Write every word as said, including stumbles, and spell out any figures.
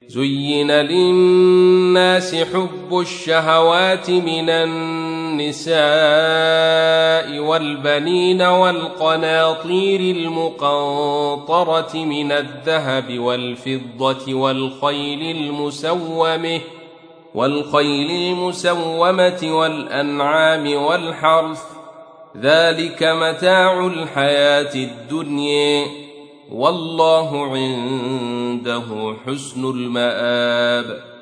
زين للناس حب الشهوات من النساء والبنين والقناطير المقنطرة من الذهب والفضة والخيل المسومة والخيل المسومة والأنعام والحرث، ذلك متاع الحياة الدنيا، والله عنده حسن المآب.